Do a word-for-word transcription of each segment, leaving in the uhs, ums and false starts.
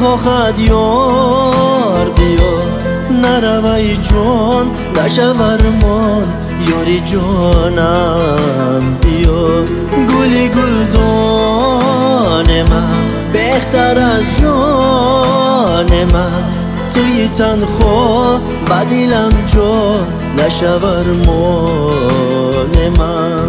میخواهد یار بیا، نروی جان نشورمان یاری جانم بیا. گلی گلدان من بهتر از جان من، توی تنها با دلم جان نشورمان من.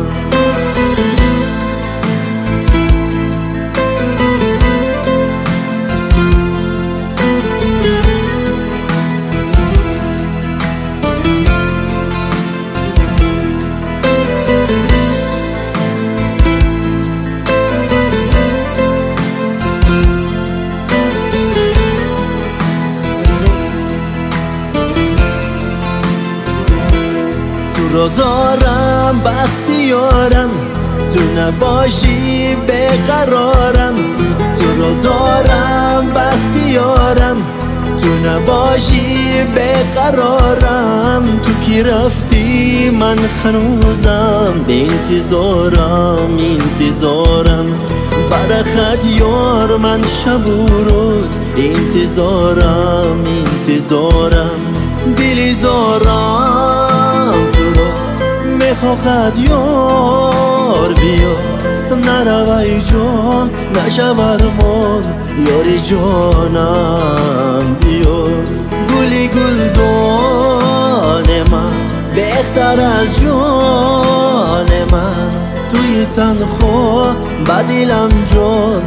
تو رو دارم بختیارم، تو نباشی بیقرارم. تو رو دارم بختیارم، تو نباشی بیقرارم. تو کی رفتی من هنوزم به انتظارم انتظارم. برخط یار من شب و روز انتظارم انتظارم. دلی زارم میخواهد یار بیا، نروی جان نشورمان یاری جانم بیا. گلی گلدان من بهتر از جان من، توی تنها با دلم جان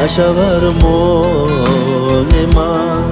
نشورمان من.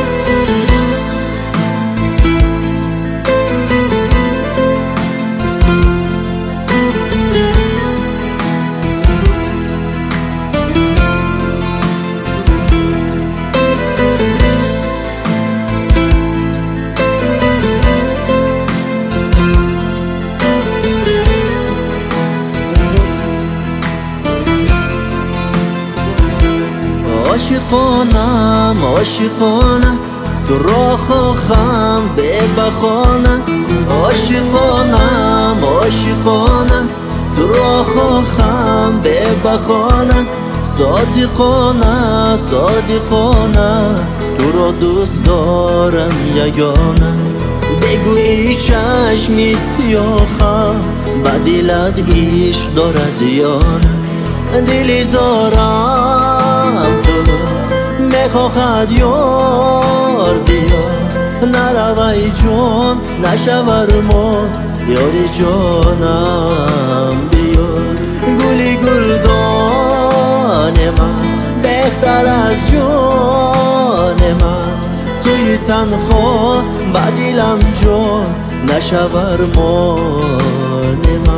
عاشقانم عاشقانم تو را خواهم به بخانه. عاشقانم عاشقانم تو را خواهم به بخانه. صادقانه صادقانه تو را دوست دارم یگانه. بگویی چشمی سیاهم با دلت عشق دارد یا نه. دلی زارم تو میخواهد یار بیا، نروی جان نشورمان یاری جانم بیا. گلی گلدان من بهتر از جان من، توی تنها با دلم جان نشورمان من.